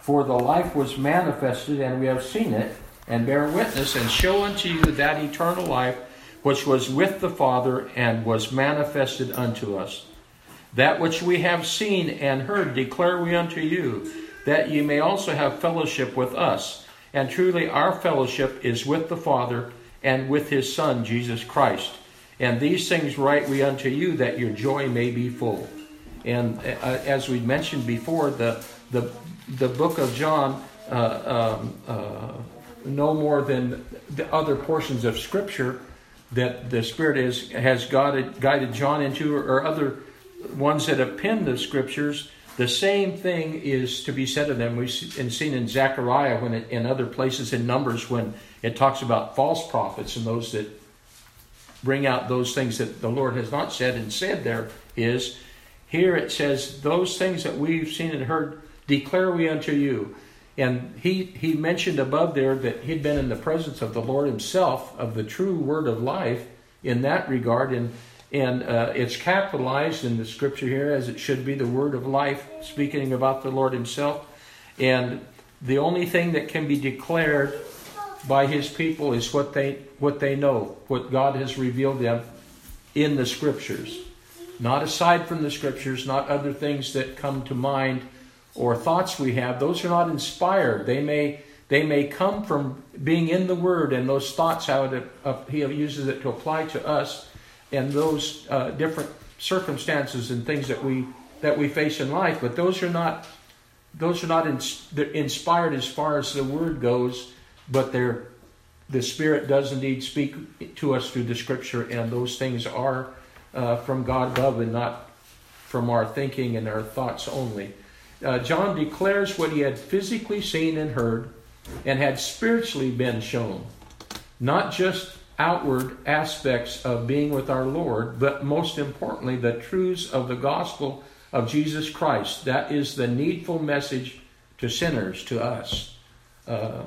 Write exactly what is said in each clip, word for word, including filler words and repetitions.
For the life was manifested, and we have seen it, and bear witness, and show unto you that eternal life which was with the Father, and was manifested unto us. That which we have seen and heard declare we unto you, that ye may also have fellowship with us. And truly our fellowship is with the Father, and with his Son, Jesus Christ. And these things write we unto you, that your joy may be full. And uh, as we mentioned before, the the the book of John, uh, um, uh, no more than the other portions of Scripture that the Spirit is, has guided, guided John into, or other ones that have penned the Scriptures, the same thing is to be said of them. We've seen in Zechariah, when it, in other places in Numbers, when it talks about false prophets and those that bring out those things that the Lord has not said and said there is, here it says, those things that we've seen and heard declare we unto you. And he, he mentioned above there that he'd been in the presence of the Lord himself, of the true word of life in that regard. And, and uh, it's capitalized in the Scripture here as it should be, the word of life, speaking about the Lord himself. And the only thing that can be declared by his people is what they what they know, what God has revealed them in the Scriptures. Not aside from the Scriptures, not other things that come to mind or thoughts we have. Those are not inspired. They may they may come from being in the Word, and those thoughts, how it, uh, he uses it to apply to us, and those uh, different circumstances and things that we that we face in life. But those are not those are not ins- inspired as far as the Word goes. But they're, the Spirit does indeed speak to us through the Scripture, and those things are uh, from God above and not from our thinking and our thoughts only. Uh, John declares what he had physically seen and heard and had spiritually been shown. Not just outward aspects of being with our Lord, but most importantly, the truths of the gospel of Jesus Christ. That is the needful message to sinners, to us. Uh, uh,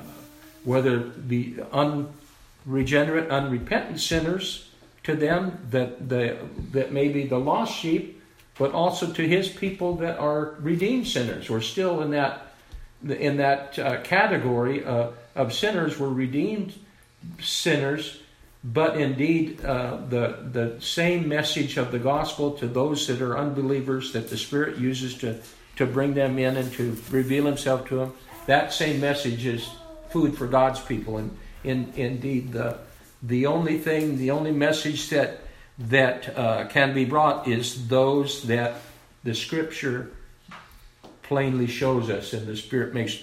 whether the unregenerate, unrepentant sinners, to them that the that may be the lost sheep, but also to his people that are redeemed sinners. We're still in that in that uh, category uh, of sinners. We're redeemed sinners, but indeed uh, the the same message of the gospel to those that are unbelievers, that the Spirit uses to to bring them in and to reveal himself to them. That same message is food for God's people, and in, indeed the the only thing, the only message that that uh, can be brought is those that the Scripture plainly shows us, and the Spirit makes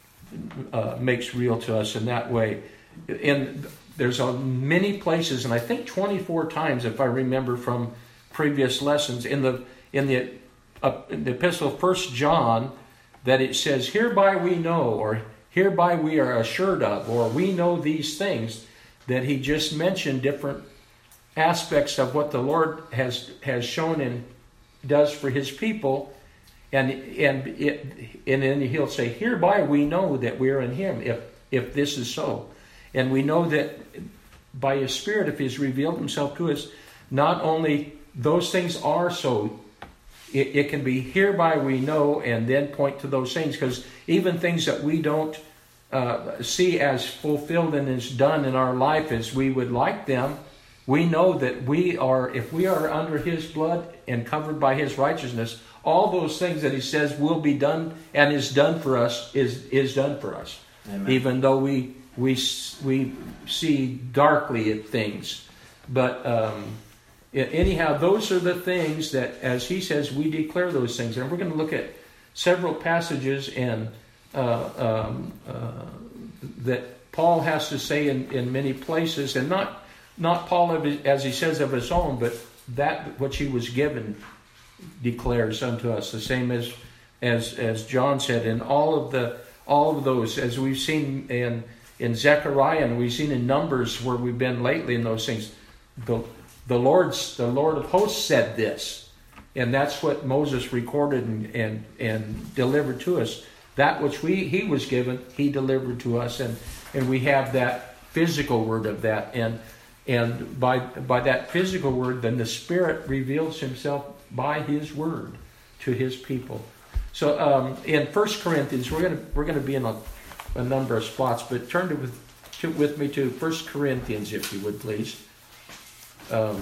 uh, makes real to us in that way. And there's a, many places, and I think twenty-four times, if I remember from previous lessons, in the in the, uh, in the epistle of First John, that it says, "Hereby we know," or "Hereby we are assured of," or "We know these things." That he just mentioned different aspects of what the Lord has has shown and does for his people, and and it, and then he'll say, "Hereby we know that we are in him," if if this is so. And we know that by his Spirit, if he's revealed himself to us, not only those things are so, it, it can be "hereby we know," and then point to those things, because even things that we don't Uh, see as fulfilled and as done in our life as we would like them, we know that we are, if we are under his blood and covered by his righteousness, all those things that he says will be done and is done for us is is done for us. Amen. Even though we we we see darkly at things. But um, anyhow, those are the things that, as he says, we declare those things. And we're going to look at several passages and Uh, um, uh, that Paul has to say in, in many places, and not not Paul of his, as he says of his own, but that which he was given declares unto us, the same as as as John said. In all of the all of those, as we've seen in in Zechariah, and we've seen in Numbers where we've been lately in those things, the the Lord's the Lord of hosts said this, and that's what Moses recorded and and, and delivered to us. That which we he was given, he delivered to us, and, and we have that physical word of that, and and by by that physical word, then the Spirit reveals himself by his word to his people. So um, in First Corinthians, we're going to we're going to be in a, a number of spots, but turn to with, to, with me to First Corinthians, if you would, please. Um,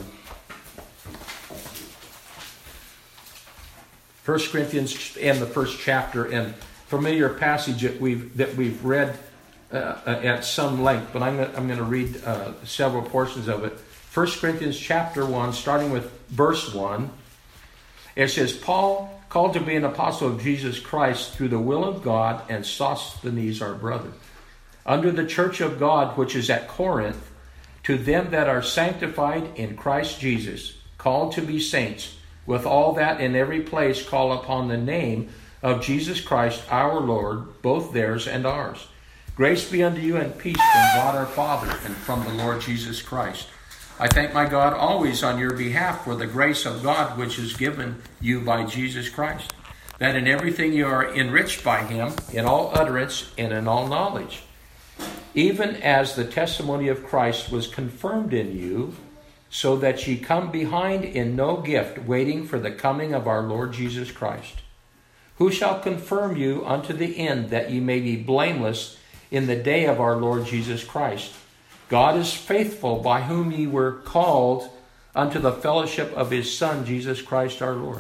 First Corinthians and the first chapter, and familiar passage that we've that we've read uh, at some length, but I'm gonna, I'm going to read uh, several portions of it. First Corinthians chapter one, starting with verse one. It says, Paul, called to be an apostle of Jesus Christ through the will of God, and Sosthenes our brother, under the church of God which is at Corinth, to them that are sanctified in Christ Jesus, called to be saints, with all that in every place call upon the name of Jesus Christ our Lord, both theirs and ours. Grace be unto you and peace from God our Father and from the Lord Jesus Christ. I thank my God always on your behalf for the grace of God which is given you by Jesus Christ, that in everything you are enriched by him, in all utterance and in all knowledge, even as the testimony of Christ was confirmed in you, so that ye come behind in no gift, waiting for the coming of our Lord Jesus Christ, who shall confirm you unto the end, that ye may be blameless in the day of our Lord Jesus Christ. God is faithful, by whom ye were called unto the fellowship of his Son, Jesus Christ our Lord.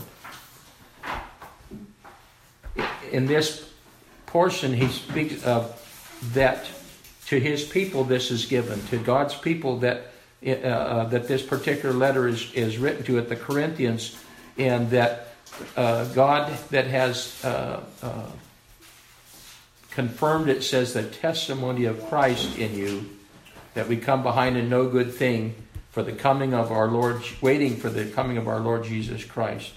In this portion, he speaks of that to his people this is given, to God's people that uh, that this particular letter is, is written to at the Corinthians, and that uh, God that has uh, uh, confirmed, it says, the testimony of Christ in you, that we come behind in no good thing for the coming of our Lord, waiting for the coming of our Lord Jesus Christ,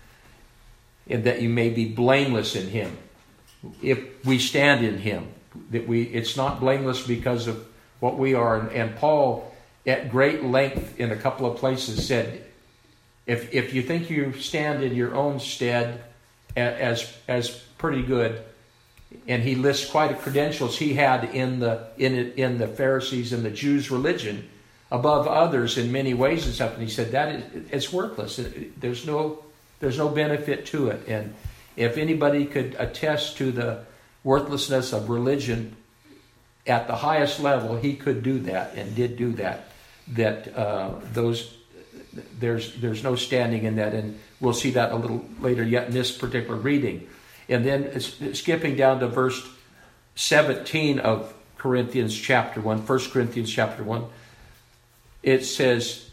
and that you may be blameless in him. If we stand in him, that we it's not blameless because of what we are. And, and Paul, at great length in a couple of places, said, if if you think you stand in your own stead as as pretty good, and he lists quite a credentials he had in the in in the Pharisees and the Jews' religion above others in many ways and stuff, and he said that is, it's worthless. There's no there's no benefit to it. And if anybody could attest to the worthlessness of religion at the highest level, he could do that and did do that. That uh, those there's there's no standing in that, and we'll see that a little later yet in this particular reading. And then skipping down to verse seventeen of Corinthians chapter one, First Corinthians chapter one, it says,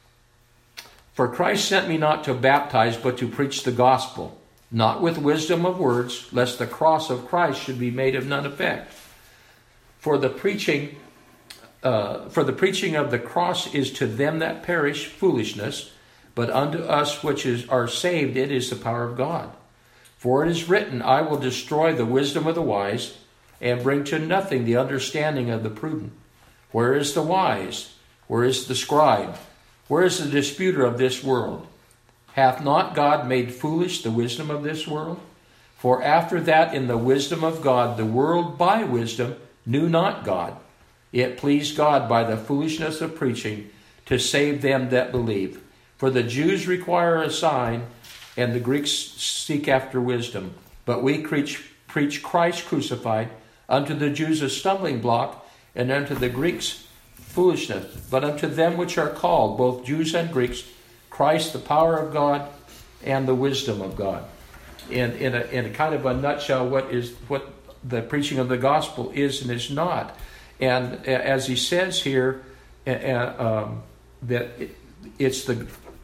"For Christ sent me not to baptize, but to preach the gospel, not with wisdom of words, lest the cross of Christ should be made of none effect. For the preaching, uh, for the preaching of the cross is to them that perish foolishness, but unto us which is are saved it is the power of God. For it is written, I will destroy the wisdom of the wise, and bring to nothing the understanding of the prudent. Where is the wise? Where is the scribe? Where is the disputer of this world? Hath not God made foolish the wisdom of this world? For after that in the wisdom of God, the world by wisdom knew not God. It pleased God by the foolishness of preaching to save them that believe. For the Jews require a sign, and the Greeks seek after wisdom. But we preach, preach Christ crucified, unto the Jews a stumbling block, and unto the Greeks foolishness. But unto them which are called, both Jews and Greeks, Christ the power of God and the wisdom of God." In, in, a, in a kind of a nutshell, what is what the preaching of the gospel is and is not. And as he says here, uh, um, that it, it's the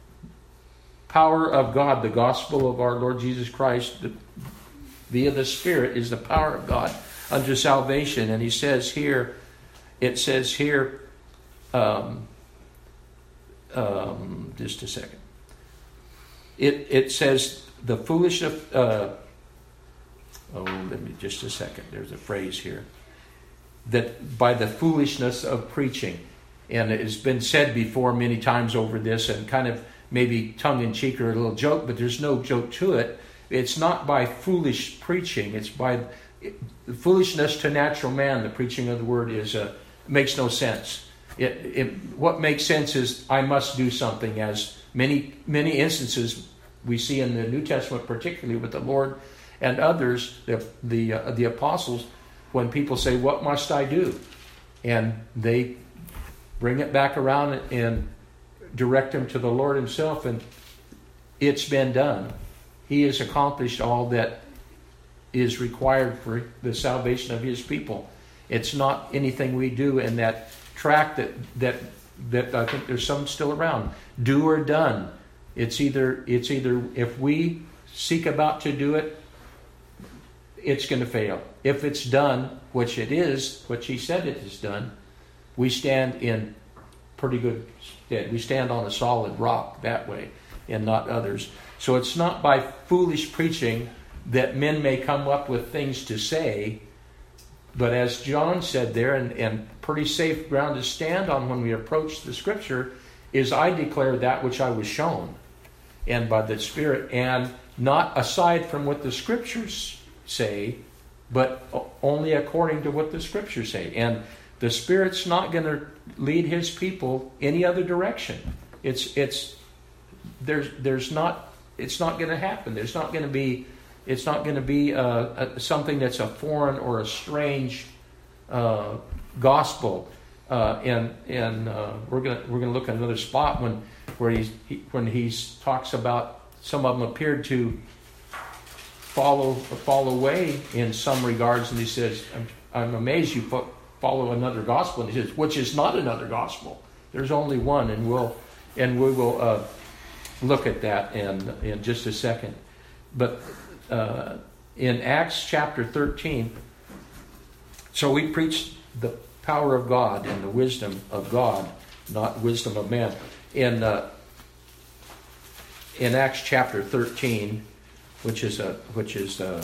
power of God, the gospel of our Lord Jesus Christ, the, via the Spirit, is the power of God unto salvation. And he says here, it says here, um, um, just a second. It it says the foolishness of, uh, oh, let me, just a second. There's a phrase here. That by the foolishness of preaching. And it has been said before many times over this, and kind of maybe tongue-in-cheek or a little joke, but there's no joke to it. It's not by foolish preaching. It's by it, foolishness to natural man. The preaching of the word is uh, makes no sense. It, it, what makes sense is I must do something, as many many instances we see in the New Testament, particularly with the Lord And others, the the, uh, the apostles, when people say, what must I do? And they bring it back around and direct them to the Lord himself, and it's been done. He has accomplished all that is required for the salvation of his people. It's not anything we do in that track that that that I think there's some still around. Do or done. It's either it's either if we seek about to do it, it's going to fail. If it's done, which it is, which he said it is done, we stand in pretty good stead. We stand on a solid rock that way, and not others. So it's not by foolish preaching that men may come up with things to say, but as John said there, and, and pretty safe ground to stand on when we approach the Scripture, is I declare that which I was shown, and by the Spirit, and not aside from what the Scriptures say, but only according to what the Scriptures say. And the Spirit's not going to lead his people any other direction. It's it's there's there's not it's not going to happen. There's not going to be it's not going to be uh, a, something that's a foreign or a strange uh, gospel. Uh, and and uh, we're gonna we're gonna look at another spot when where he's he, when he talks about some of them appeared to follow fall away in some regards, and he says, "I'm, I'm amazed you fo- follow another gospel." And he says, "Which is not another gospel. There's only one," and we'll and we will uh, look at that in in just a second. But uh, in Acts chapter thirteen, so we preach the power of God and the wisdom of God, not wisdom of man. In uh, in Acts chapter thirteen, which is a which is a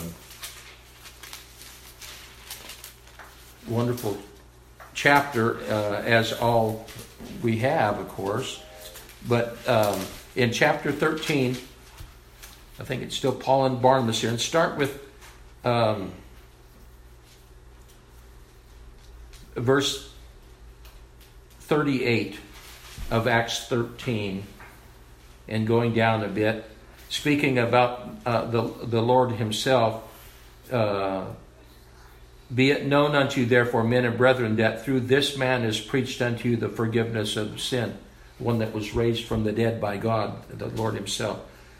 wonderful chapter, uh, as all we have, of course. But um, in chapter thirteen, I think it's still Paul and Barnabas here, and start with um, verse thirty-eight of Acts thirteen, and going down a bit, speaking about uh, the the Lord himself. Uh, Be it known unto you, therefore, men and brethren, that through this man is preached unto you the forgiveness of sin, one that was raised from the dead by God, the Lord himself.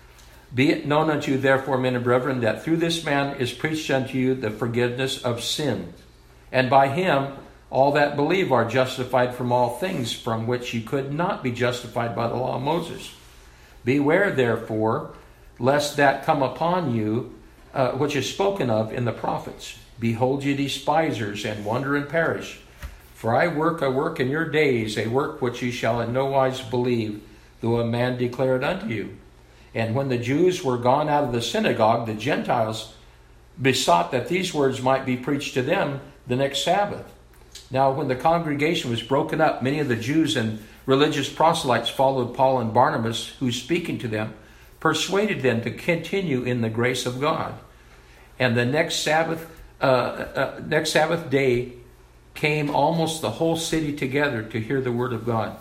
Be it known unto you, therefore, men and brethren, that through this man is preached unto you the forgiveness of sin. And by him all that believe are justified from all things from which you could not be justified by the law of Moses. Beware, therefore, lest that come upon you, uh, which is spoken of in the prophets. Behold, ye despisers, and wonder and perish. For I work a work in your days, a work which ye shall in no wise believe, though a man declare it unto you. And when the Jews were gone out of the synagogue, the Gentiles besought that these words might be preached to them the next Sabbath. Now when the congregation was broken up, many of the Jews and religious proselytes followed Paul and Barnabas, who, speaking to them, persuaded them to continue in the grace of God. And the next Sabbath Uh, uh, next Sabbath day came almost the whole city together to hear the word of God.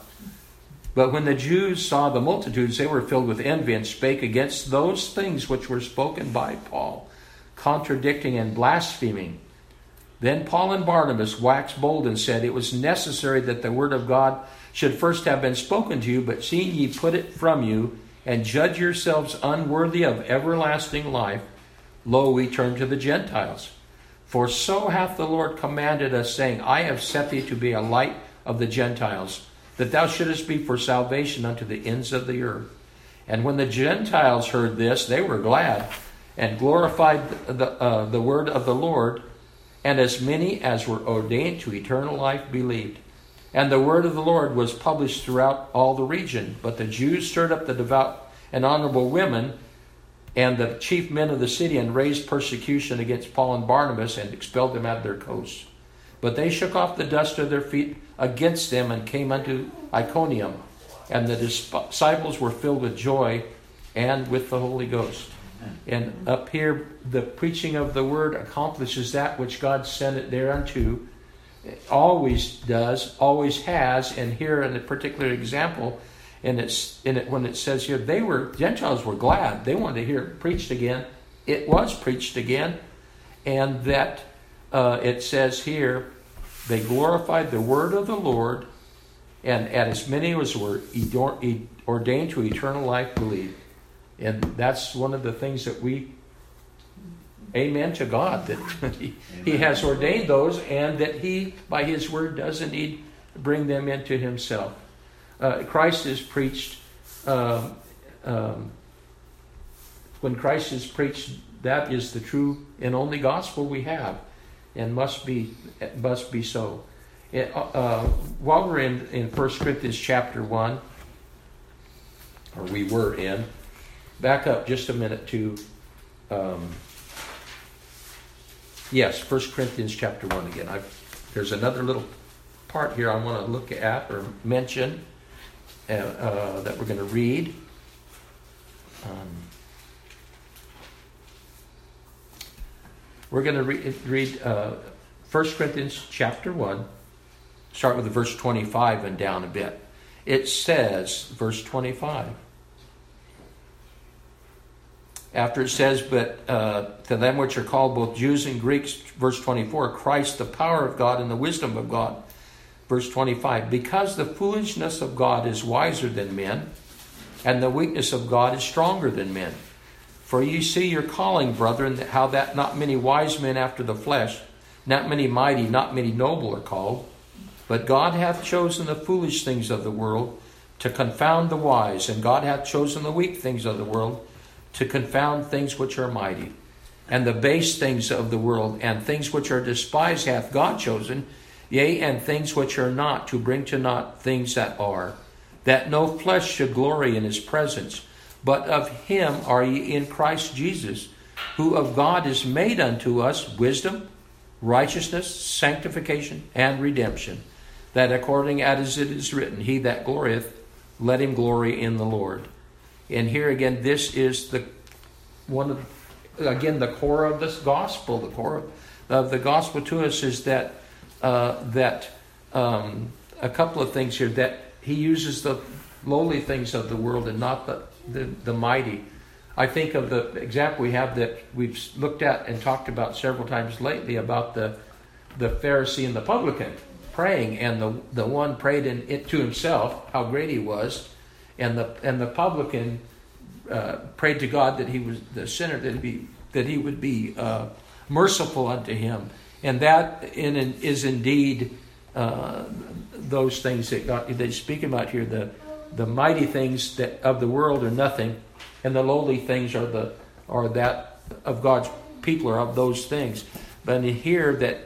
But when the Jews saw the multitudes, they were filled with envy and spake against those things which were spoken by Paul, contradicting and blaspheming. Then Paul and Barnabas waxed bold and said, It was necessary that the word of God should first have been spoken to you, but seeing ye put it from you, and judge yourselves unworthy of everlasting life, lo, we turn to the Gentiles. For so hath the Lord commanded us, saying, I have set thee to be a light of the Gentiles, that thou shouldest be for salvation unto the ends of the earth. And when the Gentiles heard this, they were glad, and glorified the, uh, the word of the Lord, and as many as were ordained to eternal life believed. And the word of the Lord was published throughout all the region. But the Jews stirred up the devout and honorable women, and the chief men of the city, and raised persecution against Paul and Barnabas, and expelled them out of their coasts. But they shook off the dust of their feet against them, and came unto Iconium. And the disciples were filled with joy and with the Holy Ghost. And up here, the preaching of the word accomplishes that which God sent it thereunto. It always does, always has, and here in a particular example, and it's in it when it says here, they were Gentiles were glad. They wanted to hear it preached again it was preached again, and that uh, it says here, they glorified the word of the Lord, and at as many as were ordained to eternal life believed. And that's one of the things that we, amen to God, that he, he has ordained those, and that he, by his word, does indeed bring them into himself. Uh, Christ is preached, um, um, when Christ is preached, that is the true and only gospel we have, and must be must be so. It, uh, while we're in, in First Corinthians chapter one, or we were in, back up just a minute to, um, yes, First Corinthians chapter one again. I've, there's another little part here I want to look at or mention uh, uh, that we're going to read. Um, we're going to re- read uh, First Corinthians chapter one. Start with verse twenty-five and down a bit. It says, verse twenty-five, after it says, but uh, to them which are called both Jews and Greeks, verse twenty-four, Christ, the power of God and the wisdom of God. Verse twenty-five, because the foolishness of God is wiser than men, and the weakness of God is stronger than men. For you see your calling, brethren, how that not many wise men after the flesh, not many mighty, not many noble are called. But God hath chosen the foolish things of the world to confound the wise, and God hath chosen the weak things of the world to confound things which are mighty. And the base things of the world, and things which are despised hath God chosen, yea, and things which are not, to bring to naught things that are, that no flesh should glory in his presence. But of him are ye in Christ Jesus, who of God is made unto us wisdom, righteousness, sanctification, and redemption, that according as it is written, he that glorieth, let him glory in the Lord. And here again, this is the one of, again, the core of this gospel. The core of, of the gospel to us is that uh, that um, a couple of things here, that he uses the lowly things of the world and not the, the, the mighty. I think of the example we have that we've looked at and talked about several times lately about the the Pharisee and the publican praying, and the the one prayed in it to himself how great he was, and the and the publican uh, prayed to God that he was the sinner, that he be that he would be uh, merciful unto him, and that in, in, is indeed uh, those things that God, they speak about here. The the mighty things that of the world are nothing, and the lowly things are the are that of God's people, are of those things. But in here that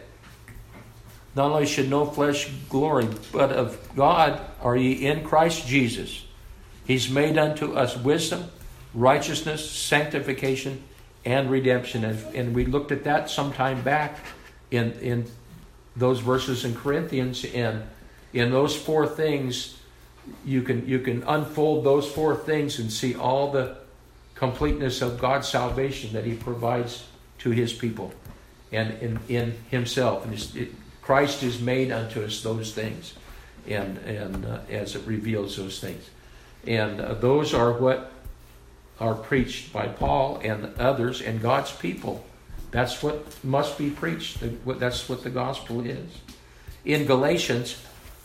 not only should no flesh glory, but of God are ye in Christ Jesus. He's made unto us wisdom, righteousness, sanctification, and redemption. And, and we looked at that some time back in, in those verses in Corinthians. And in those four things, you can you can unfold those four things and see all the completeness of God's salvation that he provides to his people and in, in himself. And it's, it, Christ is made unto us those things, and and uh, as it reveals those things. And uh, those are what are preached by Paul and others and God's people. That's what must be preached. That's what the gospel is. In Galatians,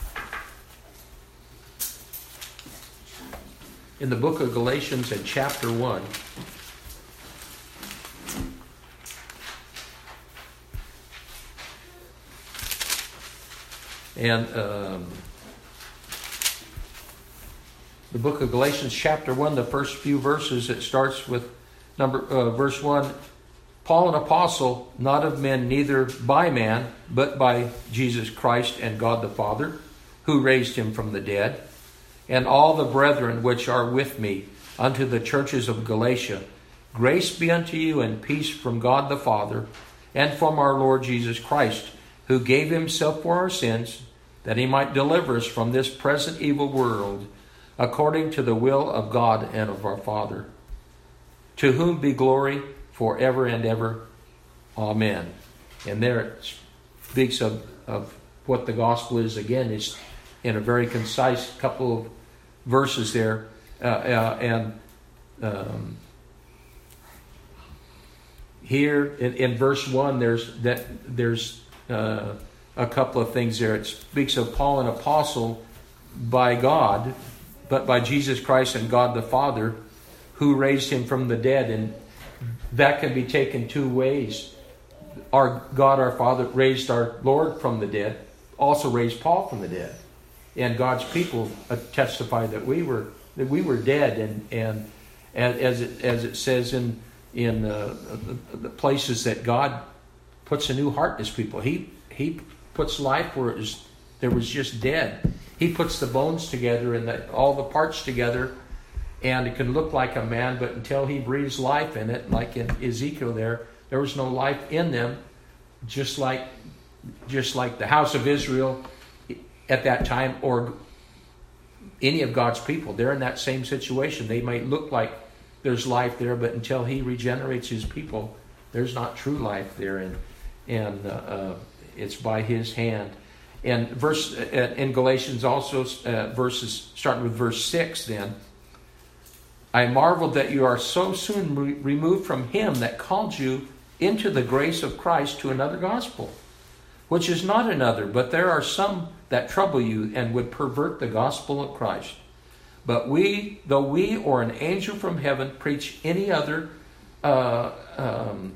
in the book of Galatians in chapter one, and um, the book of Galatians chapter one, the first few verses, it starts with number uh, verse one. Paul, an apostle, not of men, neither by man, but by Jesus Christ and God the Father, who raised him from the dead, and all the brethren which are with me, unto the churches of Galatia. Grace be unto you and peace from God the Father, and from our Lord Jesus Christ, who gave himself for our sins, that he might deliver us from this present evil world, according to the will of God and of our Father, to whom be glory forever and ever. Amen. And there it speaks of, of what the gospel is. Again, it's in a very concise couple of verses there. Uh, uh, and um, here in, in verse one, there's that there's uh, a couple of things there. It speaks of Paul, an apostle by God, but by Jesus Christ and God the Father, who raised him from the dead. And that can be taken two ways. Our God, our Father, raised our Lord from the dead, also raised Paul from the dead. And God's people testify that we were that we were dead, and and, and as it as it says in in uh, the, the places that God puts a new heart in his people. He he puts life where it was, there was just dead. He puts the bones together and the, all the parts together, and it can look like a man, but until he breathes life in it, like in Ezekiel there, there was no life in them, just like just like the house of Israel at that time, or any of God's people. They're in that same situation. They might look like there's life there, but until he regenerates his people, there's not true life there, and and uh, uh, it's by his hand. And verse uh, in Galatians also, uh, verses starting with verse six. Then I marveled that you are so soon re- removed from him that called you into the grace of Christ to another gospel, which is not another, but there are some that trouble you and would pervert the gospel of Christ. But we, though we or an angel from heaven preach any other, uh, um,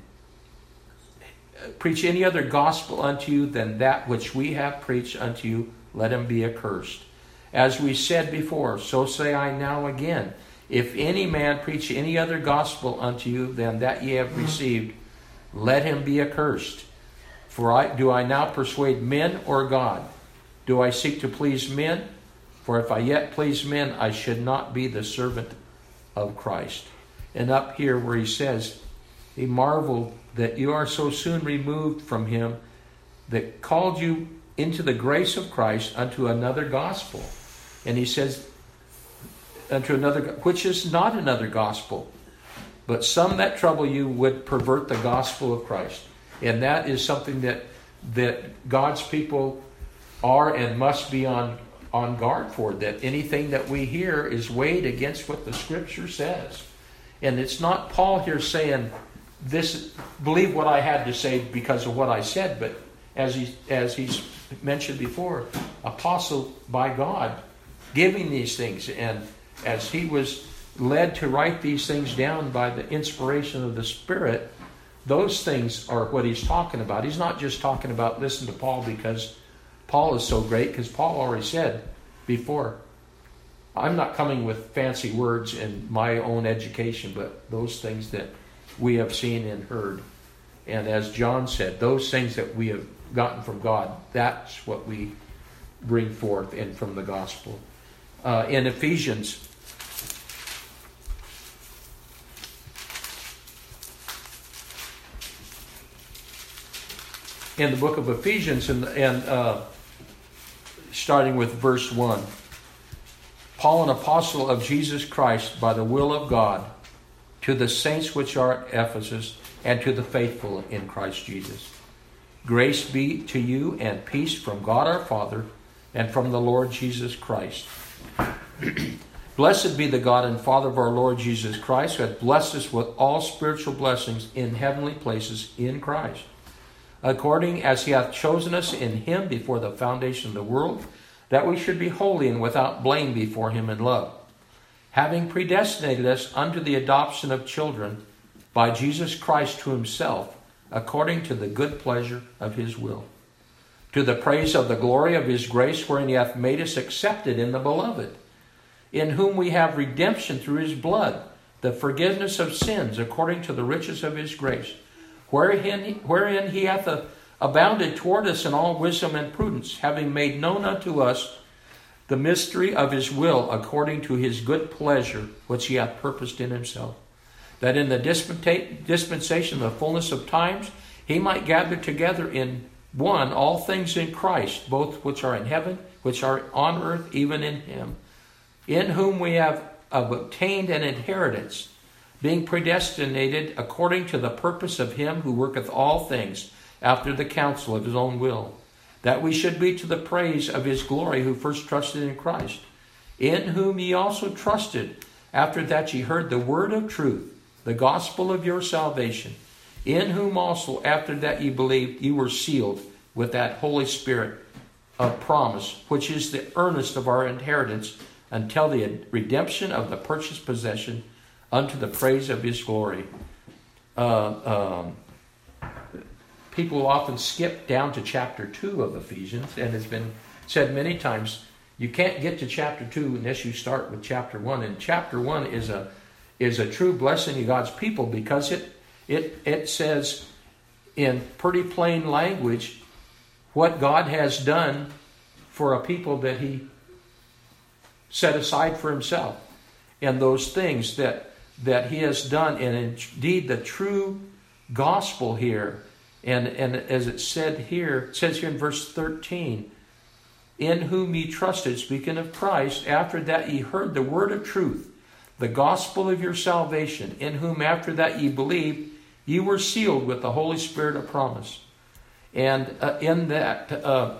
preach any other gospel unto you than that which we have preached unto you, let him be accursed. As we said before, so say I now again, if any man preach any other gospel unto you than that ye have received, let him be accursed. For I, do I now persuade men or God? Do I seek to please men? For if I yet please men, I should not be the servant of Christ. And up here where he says, he marveled that you are so soon removed from him that called you into the grace of Christ unto another gospel. And he says, unto another, which is not another gospel, but some that trouble you would pervert the gospel of Christ. And that is something that that God's people are and must be on, on guard for, that anything that we hear is weighed against what the Scripture says. And it's not Paul here saying, this, believe what I had to say because of what I said, but as he as he's mentioned before, apostle by God, giving these things, and as he was led to write these things down by the inspiration of the Spirit, those things are what he's talking about. He's not just talking about listen to Paul because Paul is so great, because Paul already said before, I'm not coming with fancy words in my own education, but those things that we have seen and heard. And as John said, those things that we have gotten from God, that's what we bring forth in from the gospel. Uh, in Ephesians, in the book of Ephesians, and, and uh, starting with verse one, Paul, an apostle of Jesus Christ by the will of God, to the saints which are at Ephesus, and to the faithful in Christ Jesus. Grace be to you and peace from God our Father and from the Lord Jesus Christ. Blessed be the God and Father of our Lord Jesus Christ, who hath blessed us with all spiritual blessings in heavenly places in Christ, according as he hath chosen us in him before the foundation of the world, that we should be holy and without blame before him in love, having predestinated us unto the adoption of children by Jesus Christ to himself, according to the good pleasure of his will, to the praise of the glory of his grace, wherein he hath made us accepted in the beloved, in whom we have redemption through his blood, the forgiveness of sins, according to the riches of his grace, wherein, wherein he hath abounded toward us in all wisdom and prudence, having made known unto us the mystery of his will, according to his good pleasure, which he hath purposed in himself, that in the dispensation of the fullness of times he might gather together in one all things in Christ, both which are in heaven, which are on earth, even in him, in whom we have obtained an inheritance, being predestinated according to the purpose of him who worketh all things after the counsel of his own will, that we should be to the praise of his glory, who first trusted in Christ, in whom ye also trusted, after that ye heard the word of truth, the gospel of your salvation, in whom also after that ye believed, ye were sealed with that Holy Spirit of promise, which is the earnest of our inheritance until the redemption of the purchased possession unto the praise of his glory. Uh, um, people often skip down to chapter two of Ephesians, and it's been said many times, you can't get to chapter two unless you start with chapter one. And chapter one is a is a true blessing to God's people, because it it it says in pretty plain language what God has done for a people that he set aside for himself, and those things that that he has done. And indeed the true gospel here, and, and as it said here, it says here in verse thirteen, in whom ye trusted, speaking of Christ, after that ye heard the word of truth, the gospel of your salvation, in whom after that ye believed, ye were sealed with the Holy Spirit of promise. And uh, in that, uh,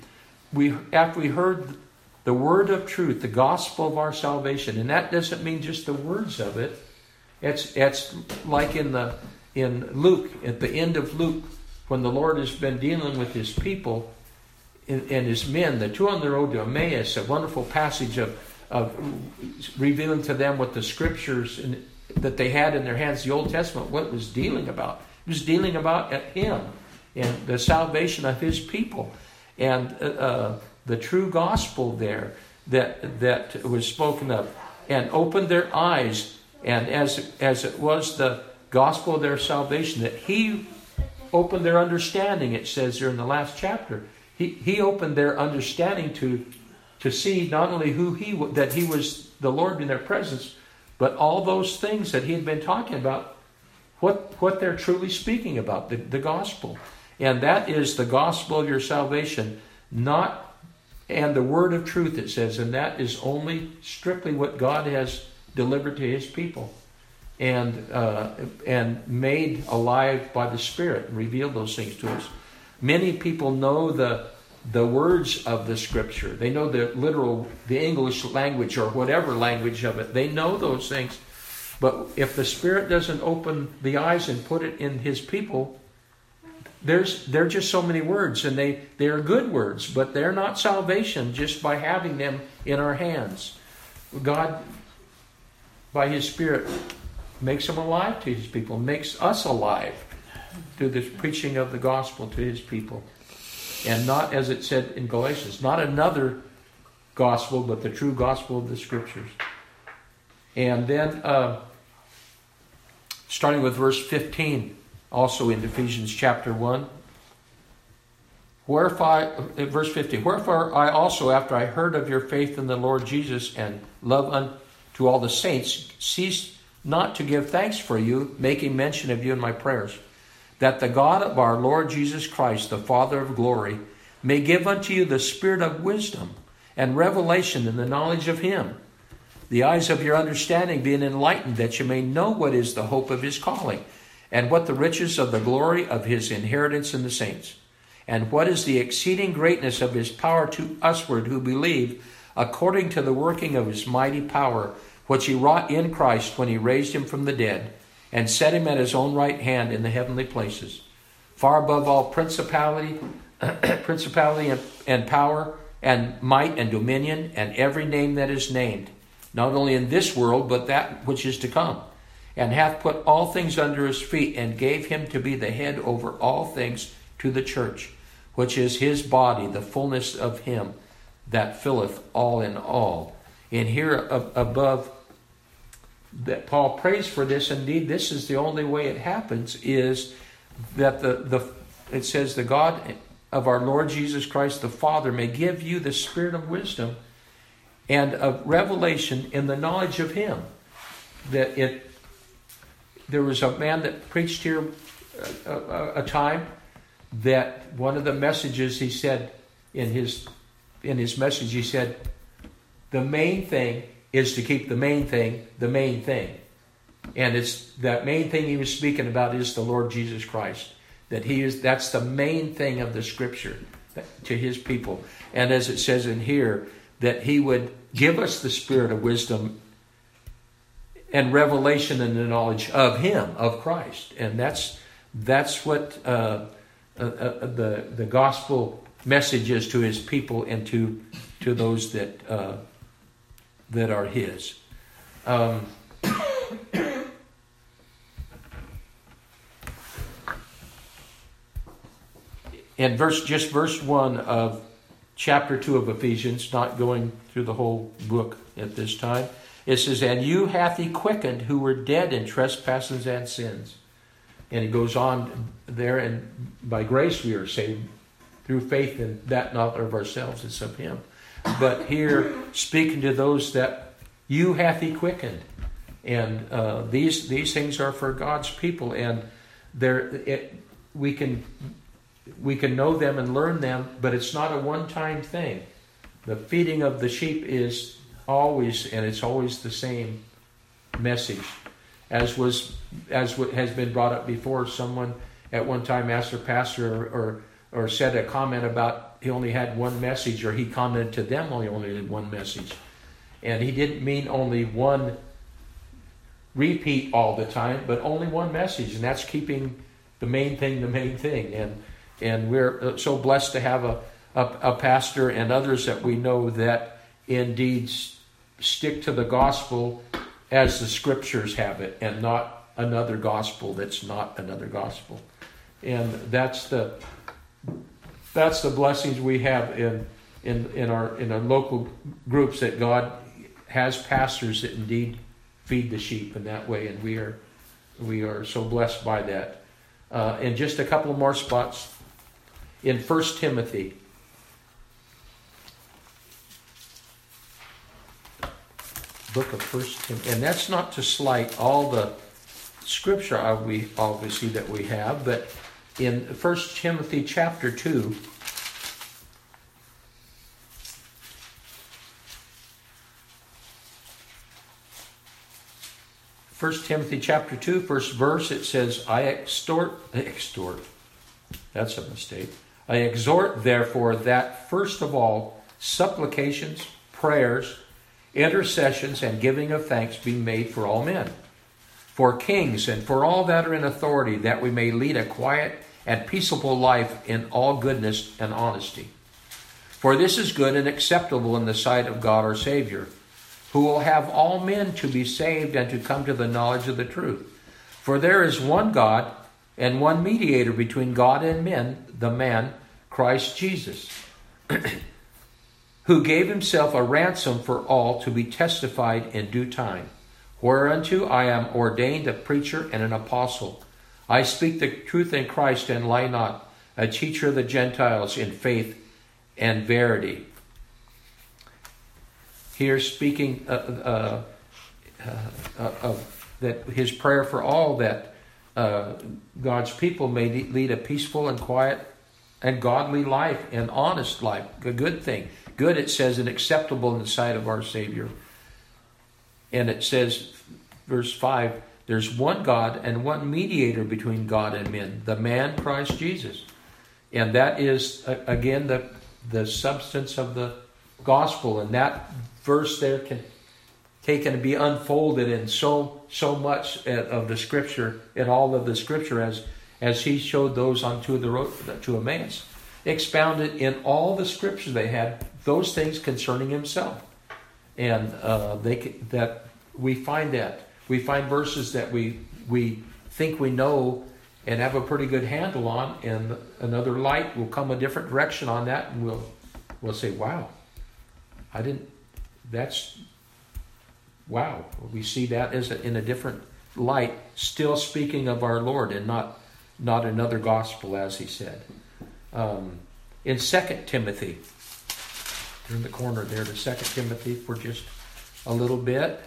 we after we heard the word of truth, the gospel of our salvation, and that doesn't mean just the words of it. It's it's like in the in Luke, at the end of Luke, when the Lord has been dealing with his people and, and his men, the two on the road to Emmaus, a wonderful passage of of revealing to them what the scriptures in, that they had in their hands, the Old Testament, what it was dealing about. It was dealing about him and the salvation of his people, and uh, the true gospel there that that was spoken of, and opened their eyes. And as as it was the gospel of their salvation, that he opened their understanding, it says there in the last chapter. He he opened their understanding to to see not only who he that he was the Lord in their presence, but all those things that he had been talking about, what what they're truly speaking about, the, the gospel. And that is the gospel of your salvation, not and the word of truth, it says, and that is only strictly what God has delivered to his people, and uh, and made alive by the Spirit, and revealed those things to us. Many people know the the words of the Scripture. They know the literal, the English language or whatever language of it. They know those things, but if the Spirit doesn't open the eyes and put it in his people, there's there are just so many words, and they they are good words, but they're not salvation just by having them in our hands. God, by his Spirit, makes them alive to his people, makes us alive to the preaching of the gospel to his people. And not, as it said in Galatians, not another gospel, but the true gospel of the Scriptures. And then, uh, starting with verse fifteen, also in Ephesians chapter one, wherefore, verse fifteen, wherefore I also, after I heard of your faith in the Lord Jesus and love unto all the saints, ceased not to give thanks for you, making mention of you in my prayers, that the God of our Lord Jesus Christ, the Father of glory, may give unto you the spirit of wisdom and revelation in the knowledge of him, the eyes of your understanding being enlightened, that you may know what is the hope of his calling, and what the riches of the glory of his inheritance in the saints, and what is the exceeding greatness of his power to usward who believe, according to the working of his mighty power, which he wrought in Christ when he raised him from the dead, and set him at his own right hand in the heavenly places, far above all principality, principality and, and power, and might and dominion, and every name that is named, not only in this world, but that which is to come, and hath put all things under his feet, and gave him to be the head over all things to the church, which is his body, the fullness of him that filleth all in all. And here above, that Paul prays for this. Indeed, this is the only way it happens, is that the, the it says the God of our Lord Jesus Christ the Father may give you the spirit of wisdom and of revelation in the knowledge of him. That it there was a man that preached here a, a, a time that one of the messages he said in his in his message he said the main thing is to keep the main thing the main thing. And it's that main thing he was speaking about is the Lord Jesus Christ. That he is that's the main thing of the Scripture to his people. And as it says in here, that he would give us the spirit of wisdom and revelation and the knowledge of him, of Christ. And that's That's what uh, uh, uh, the the gospel message is to his people and to to those that uh, that are his. Um, in verse just verse one of chapter two of Ephesians, not going through the whole book at this time, it says, "And you hath he quickened who were dead in trespasses and sins." And it goes on there, and by grace we are saved through faith, and that not of ourselves, it's of him. But here, speaking to those that you hath he quickened. And uh, these these things are for God's people, and there it we can we can know them and learn them, but it's not a one-time thing. The feeding of the sheep is always, and it's always the same message. As was as what has been brought up before, someone at one time asked their pastor or, or or said a comment about he only had one message, or he commented to them he only had one message. And he didn't mean only one repeat all the time, but only one message, and that's keeping the main thing the main thing. And and we're so blessed to have a, a, a pastor and others that we know that indeed stick to the gospel as the scriptures have it, and not another gospel that's not another gospel. And that's the that's the blessings we have in in in our in our local groups, that God has pastors that indeed feed the sheep in that way, and we are we are so blessed by that. Uh, and just a couple more spots in First Timothy. Book of First Timothy, and that's not to slight all the scripture we obviously that we have, but in First Timothy chapter two, First Timothy chapter two, first verse, it says, "I extort, extort." That's a mistake. "I exhort, therefore, that first of all supplications, prayers, intercessions, and giving of thanks be made for all men, for kings, and for all that are in authority, that we may lead a quiet and peaceable life in all goodness and honesty. For this is good and acceptable in the sight of God our Savior, who will have all men to be saved and to come to the knowledge of the truth. For there is one God and one mediator between God and men, the man Christ Jesus, who gave himself a ransom for all, to be testified in due time. Whereunto I am ordained a preacher and an apostle. I speak the truth in Christ and lie not, a teacher of the Gentiles in faith and verity." Here speaking uh, uh, uh, of that his prayer for all, that uh, God's people may lead a peaceful and quiet and godly life, and honest life, a good thing. Good, it says, and acceptable in the sight of our Savior. And it says, verse five, there's one God and one mediator between God and men, the man Christ Jesus. And that is, uh, again, the, the substance of the gospel. And that verse there can take and be unfolded in so so much of the scripture, in all of the scripture, as as he showed those unto the road to Emmaus, expounded in all the scriptures they had those things concerning himself. And uh, they that we find that we find verses that we we think we know and have a pretty good handle on, and another light will come a different direction on that, and we'll we'll say, "Wow, I didn't." That's wow. We see that as a, in a different light, still speaking of our Lord, and not not another gospel, as he said. Um, in Second Timothy, turn the corner there to Second Timothy for just a little bit.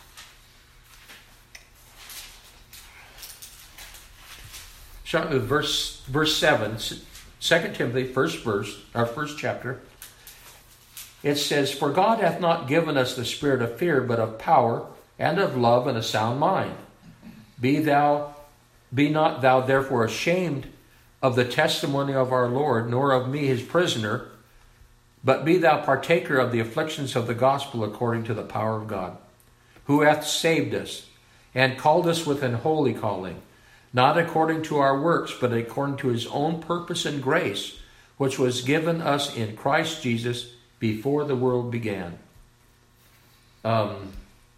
Verse verse seven, Second Timothy, first verse, our first chapter. It says, "For God hath not given us the spirit of fear, but of power and of love and a sound mind. Be thou, be not thou therefore ashamed of the testimony of our Lord, nor of me his prisoner, but be thou partaker of the afflictions of the gospel according to the power of God, who hath saved us, and called us with an holy calling, not according to our works, but according to his own purpose and grace, which was given us in Christ Jesus before the world began. Um,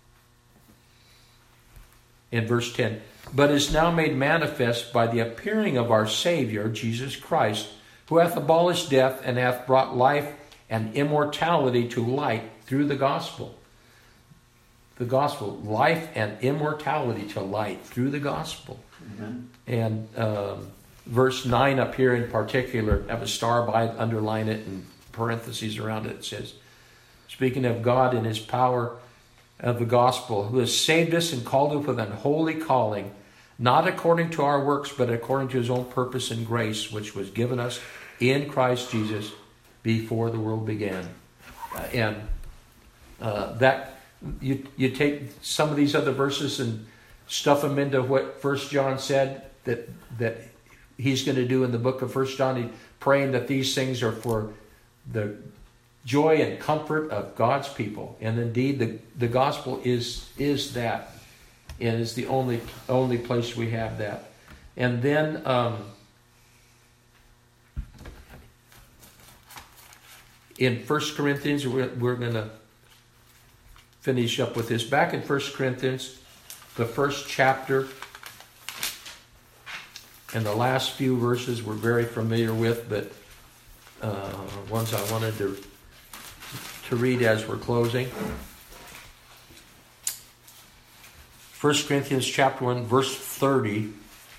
in verse ten, but is now made manifest by the appearing of our Savior, Jesus Christ, who hath abolished death and hath brought life and immortality to light through the gospel. The gospel, life and immortality to light through the gospel. Mm-hmm. And um, verse nine up here in particular, have a star by it, underline it, and parentheses around it. It says, speaking of God and his power of the gospel, who has saved us and called us with an holy calling, not according to our works, but according to his own purpose and grace, which was given us in Christ Jesus before the world began. Uh, and uh, that you you take some of these other verses and stuff them into what First John said that that he's going to do in the book of First John. He praying that these things are for the joy and comfort of God's people, and indeed the the gospel is is that, and is the only only place we have that. And then um, in First Corinthians, we're, we're going to finish up with this. Back in First Corinthians, the first chapter, and the last few verses we're very familiar with, but uh, ones I wanted to to read as we're closing. First Corinthians chapter one, verse thirty.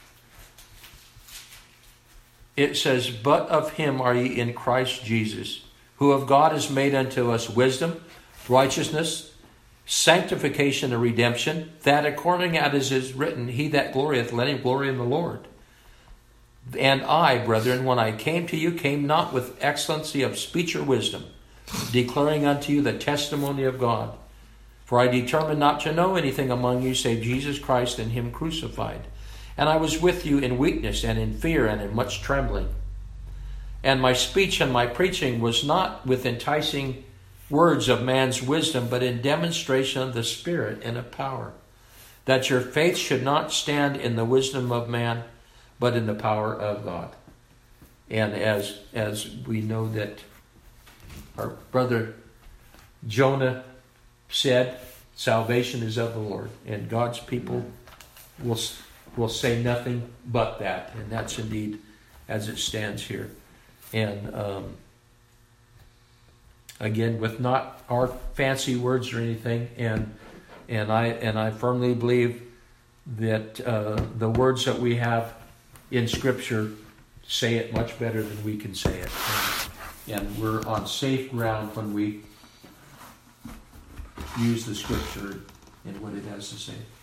It says, but of him are ye in Christ Jesus, who of God is made unto us wisdom, righteousness, sanctification, and redemption, that according as is written, he that glorieth, let him glory in the Lord. And I, brethren, when I came to you, came not with excellency of speech or wisdom, declaring unto you the testimony of God. For I determined not to know anything among you save Jesus Christ and him crucified. And I was with you in weakness and in fear and in much trembling. And my speech and my preaching was not with enticing words of man's wisdom, but in demonstration of the Spirit and of power, that your faith should not stand in the wisdom of man, but in the power of God. And as as we know that our brother Jonah said, salvation is of the Lord, and God's people will will say nothing but that, and that's indeed as it stands here. And um, again, with not our fancy words or anything, and and I and I firmly believe that uh, the words that we have in Scripture say it much better than we can say it, and, and we're on safe ground when we use the Scripture and what it has to say.